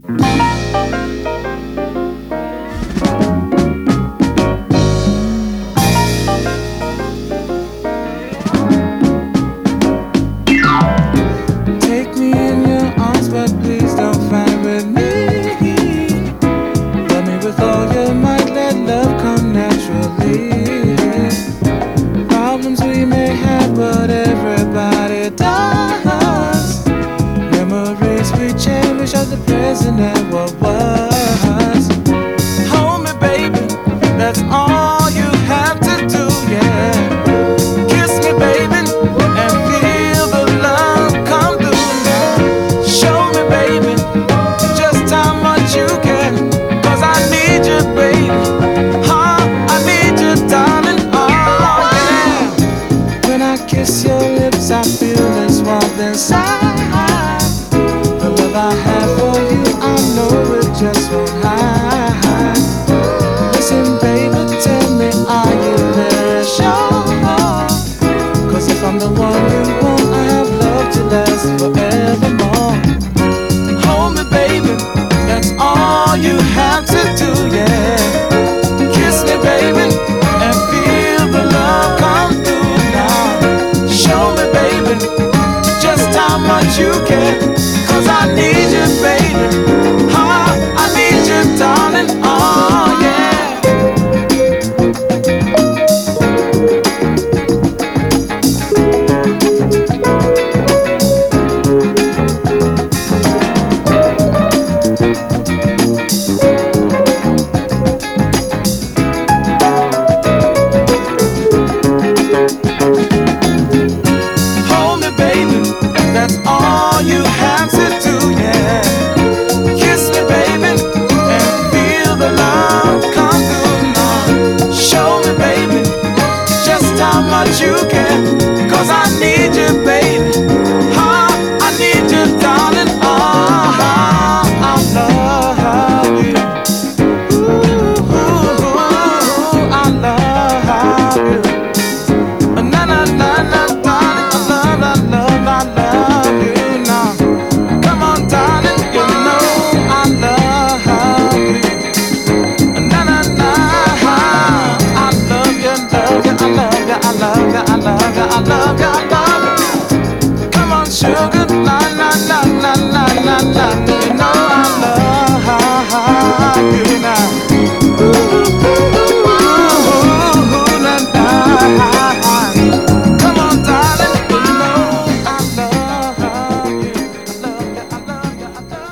Take me in your arms, but please don't fight with me. Love me with all your might, let love come naturally. Problems we may have, but everybody does. Memories we cherish of the present and what was. Hold me, baby, that's all you have to do, yeah. Kiss me, baby, and feel the love come through. Show me, baby, just how much you care. 'Cause I need you, baby. Huh? I need you, darling. Oh, yeah. When I kiss your lips, I feel this warmth inside. The love I have for you, I know it just won't hide. Listen, baby, tell me, are you very sure? 'Cause if I'm the one you want, I have love to last forevermore. Hold me, baby, that's all you have to do, yeah. Kiss me, baby, and feel the love come through now. Show me, baby, just how much you care. 'Cause I need you, baby. Huh? I need you, darling. Oh, yeah.